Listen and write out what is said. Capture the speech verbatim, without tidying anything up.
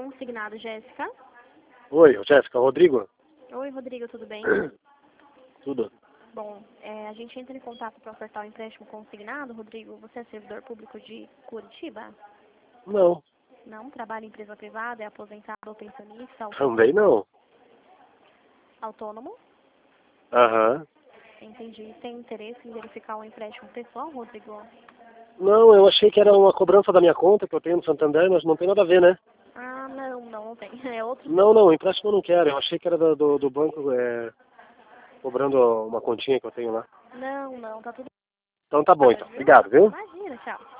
Consignado, Jéssica. Oi, Jéssica, Rodrigo? Oi, Rodrigo, tudo bem? Tudo. Bom, é, a gente entra em contato para ofertar o empréstimo consignado, Rodrigo. Você é servidor público de Curitiba? Não, Não? Trabalha em empresa privada? É aposentado ou pensionista? Autônomo? também não. Autônomo? Aham. Entendi. Tem interesse em verificar o empréstimo pessoal, Rodrigo? Não, eu achei que era uma cobrança da minha conta que eu tenho no Santander, mas não tem nada a ver, né? Ah, não, não, não tem. É outro. Não, não, empréstimo eu não quero. Eu achei que era do, do, do banco é, cobrando uma continha que eu tenho lá. Não, não, tá tudo Então tá bom, então. bem, viu? Obrigado, viu? Imagina, tchau.